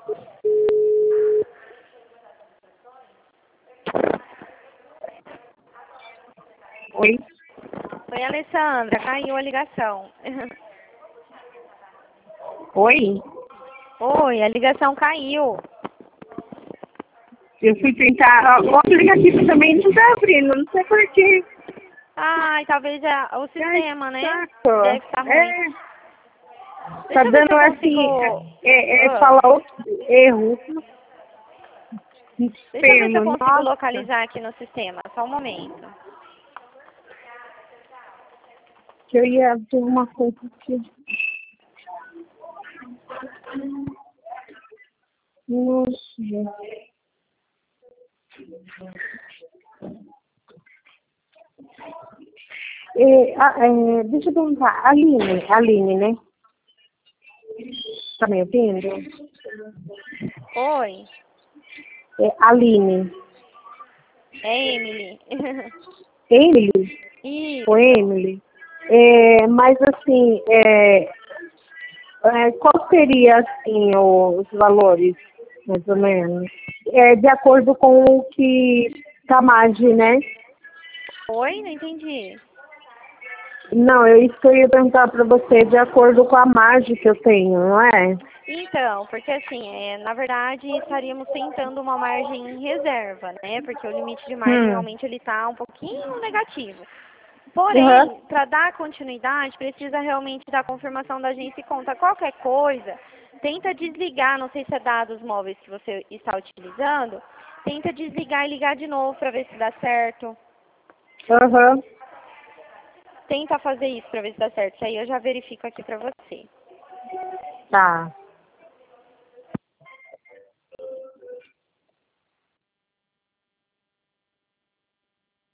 Oi? Oi, Alessandra, caiu a ligação. Oi? Oi, a ligação caiu. Eu fui tentar. O aplicativo também não tá abrindo, não sei porquê. Ai, talvez o sistema, né? Saco. Deve estar ruim. É, Deixa tá eu ver se dando eu assim. consigo. Falar outro erro. Deixa eu ver se eu Inferno, consigo nossa. localizar aqui no sistema. Só um momento. Que eu ia ver uma coisa aqui. Nossa. Deixa eu perguntar, Aline, né? Tá me ouvindo? Oi, Aline. é Emily. Emily? Isso. O Emily? Mas assim, qual seria assim os valores, mais ou menos? De acordo com o que tá margem, né? Oi, não entendi. Não, isso que eu ia perguntar para você, de acordo com a margem que eu tenho, não é? Então, porque assim, na verdade, estaríamos tentando uma margem em reserva, né? Porque o limite de margem realmente ele está um pouquinho negativo. Uhum. Porém, para dar continuidade, precisa realmente da confirmação da agência e conta. Qualquer coisa, tenta desligar, não sei se é dados móveis que você está utilizando, tenta desligar e ligar de novo para ver se dá certo. Uhum. Tenta fazer isso para ver se dá certo, que aí eu já verifico aqui para você. Tá.